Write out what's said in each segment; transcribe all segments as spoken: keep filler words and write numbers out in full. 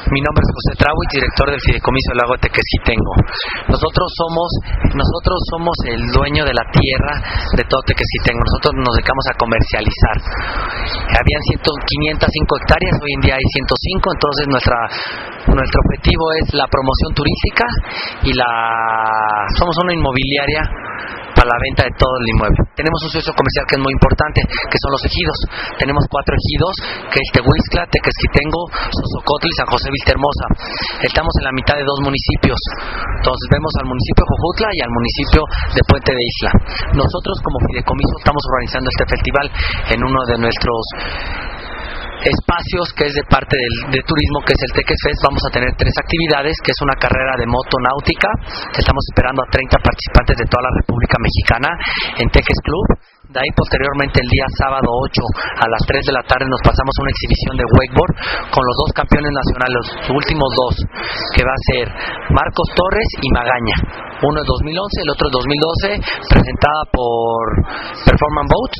Mi nombre es José Trawitz, director del Fideicomiso del Lago de Tequesquitengo. Nosotros somos, nosotros somos el dueño de la tierra de todo Tequesquitengo. Nosotros nos dedicamos a comercializar. Habían quinientas cinco hectáreas, hoy en día hay ciento cinco, entonces nuestra nuestro objetivo es la promoción turística y la somos una inmobiliaria para la venta de todo el inmueble. Tenemos un socio comercial que es muy importante, que son los ejidos. Tenemos cuatro ejidos, que es Tehuixtla, Tequesquitengo, Sosocotl y San José Viltermosa. Estamos en la mitad de dos municipios. Entonces vemos al municipio de Jojutla y al municipio de Puente de Isla. Nosotros como fideicomiso estamos organizando este festival en uno de nuestros espacios, que es de parte del, de turismo, que es el Teques Fest. Vamos a tener tres actividades, que es una carrera de moto náutica. Estamos esperando a treinta participantes de toda la República Mexicana en Teques Club. De ahí posteriormente el día sábado ocho a las tres de la tarde nos pasamos a una exhibición de wakeboard con los dos campeones nacionales, los últimos dos, que va a ser Marcos Torres y Magaña. Uno es dos mil once, el otro es dos mil doce, presentada por Performance Boats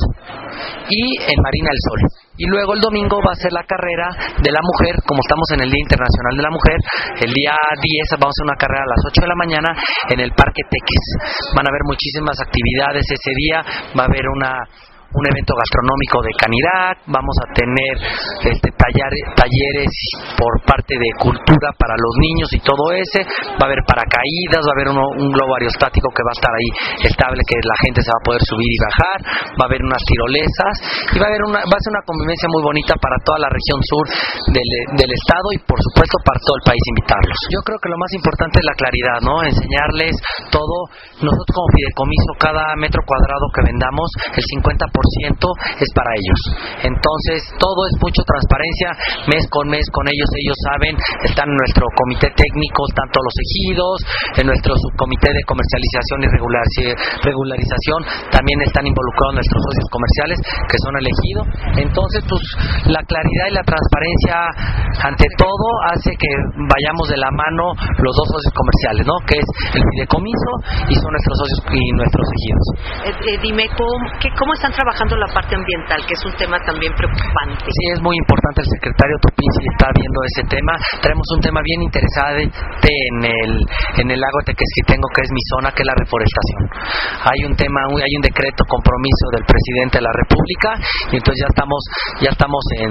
y en Marina del Sol. Y luego el domingo va a ser la carrera de la mujer, como estamos en el Día Internacional de la Mujer. El día diez vamos a hacer una carrera a las ocho de la mañana en el Parque Teques. Van a haber muchísimas actividades ese día, va a haber una un evento gastronómico de Canirac, vamos a tener este tallar, talleres por parte de cultura para los niños y todo ese, va a haber paracaídas, va a haber uno, un globo aerostático que va a estar ahí estable, que la gente se va a poder subir y bajar, va a haber unas tirolesas y va a haber una, va a ser una convivencia muy bonita para toda la región sur del, del estado y por supuesto para todo el país, invitarlos. Yo creo que lo más importante es la claridad, ¿no? Enseñarles todo. Nosotros como fideicomiso, cada metro cuadrado que vendamos, el cincuenta por ciento es para ellos. Entonces todo es mucho transparencia, mes con mes con ellos. Ellos saben, están en nuestro comité técnico, están todos los ejidos, en nuestro subcomité de comercialización y regularización también están involucrados nuestros socios comerciales, que son el ejido. Entonces pues la claridad y la transparencia ante todo hace que vayamos de la mano los dos socios comerciales, ¿no? Que es el fideicomiso y son nuestros socios y nuestros ejidos. Eh, eh, dime, ¿cómo, qué, ¿cómo están trabajando la parte ambiental, que es un tema también preocupante? Sí, es muy importante. El secretario Tupinzi está viendo ese tema. Traemos un tema bien interesante en el en el lago de Tequesquitengo, que es mi zona, que es la reforestación. Hay un tema, hay un decreto compromiso del presidente de la República y entonces ya estamos ya estamos en,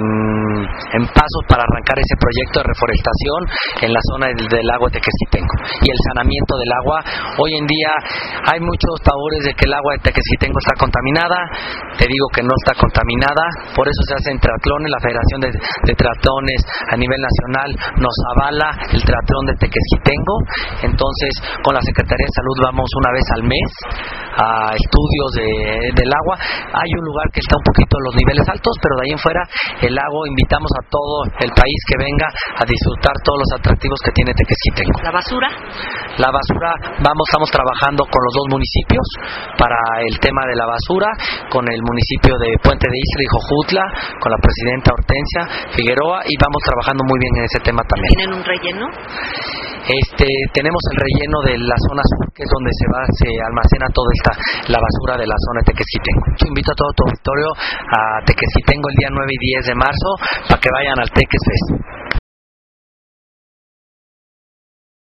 en pasos para arrancar ese proyecto de reforestación en la zona del, del lago de Tequesquitengo y el saneamiento del agua. Hoy en día hay muchos tabúes de que el agua de Tequesquitengo está contaminada. Te digo que no está contaminada, por eso se hacen triatlones. La Federación de, de Triatlones a nivel nacional nos avala el triatlón de Tequesquitengo. Entonces con la Secretaría de Salud vamos una vez al mes a estudios de, del agua. Hay un lugar que está un poquito en los niveles altos, pero de ahí en fuera el lago, invitamos a todo el país que venga a disfrutar todos los atractivos que tiene Tequesquitengo. ¿La basura? La basura, vamos, estamos trabajando con los dos municipios para el tema de la basura, con el municipio de Puente de Isla y Jojutla, con la presidenta Hortensia Figueroa, y vamos trabajando muy bien en ese tema también. ¿Tienen un relleno? Este, tenemos el relleno de la zona sur, que es donde se va, se almacena toda esta, la basura de la zona de Tequesquitengo. Yo invito a todo tu auditorio a Tequesquitengo el día nueve y diez de marzo para que vayan al Teques Fest.